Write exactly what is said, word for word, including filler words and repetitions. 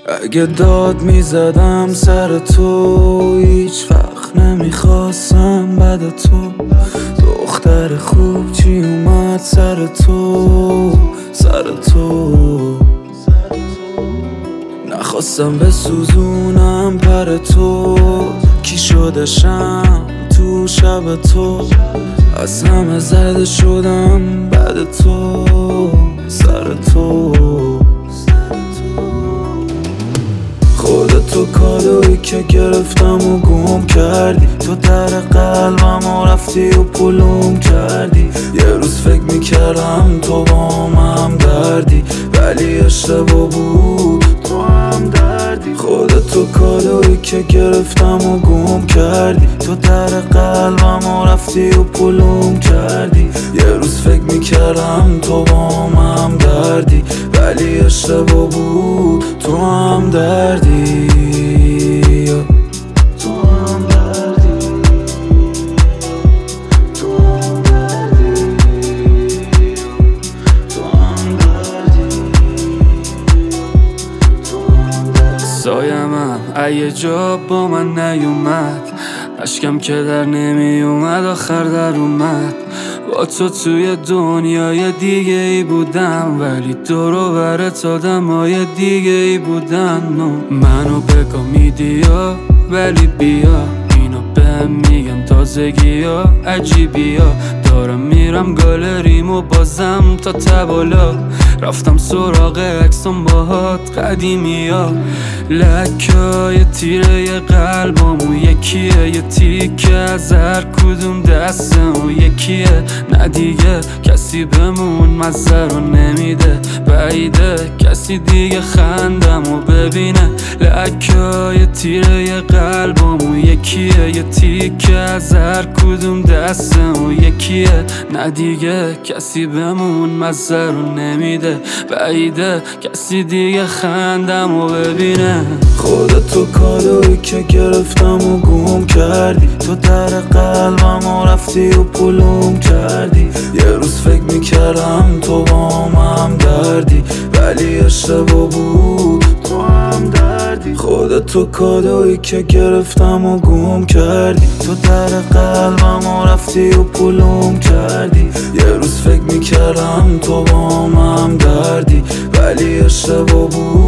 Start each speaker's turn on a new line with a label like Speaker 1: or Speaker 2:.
Speaker 1: اگه داد میزدم سر تو، هیچ وقت نمیخواستم بعد تو. دختر خوب چی اومد سر تو، سر تو. نخواستم بسوزونم پر تو، کی شدشم تو شب تو. از همه زده شدم بعد تو، سر تو. خودتو کادویی که گرفتم و گم کردی، تو در قلبم و رفتی و پلوم کردی. یه روز فکر میکردم تو با هم دردی، ولی اشتباه بود تو هم دردی. خودتو کادویی که گرفتم و گم کردی، تو در قلبم و رفتی و پلوم کردی. یه روز فکر میکردم تو با هم دردی، ولی اشتباه بود تو هم دردی. سایمم ایه جا با من نیومد، اشکم که در نمی اومد آخر در اومد. با تو توی دنیای دیگه ای بودم، ولی دور و برت آدمای دیگه ای بودن. منو بگاه میدیا ولی بیا، اینو بهم میگن تازگی ها عجیبی ها. دارم میرم گالریم و بازم تا تبالا، رفتم سراغ عکسام باهات قدیمی ها. لکای تیره قلبامو یکیه، یه تیکه از هر کدوم دستمو یکیه. نه دیگه کسی بمون مزه رو نمیده، بعیده کسی دیگه خندمو ببینه. لکای تیره قلبامو یکیه، یه تیکه از هر کدوم دستمو یکیه. نه دیگه کسی بمون مزه رو نمیده، بعیده کسی دیگه خندمو ببینه. خودتو کادویی که گرفتم و گم کردی، تو در قلبم و رفتی و پلوم کردی. یه روز فکر میکردم تو با هم دردی، ولی اشتباه بود تو هم دردی. خودتو کادویی که گرفتم و گم کردی، تو در قلبم و رفتی و پلوم کردی. یه روز فکر میکردم تو با هم دردی، ولی اشتباه بود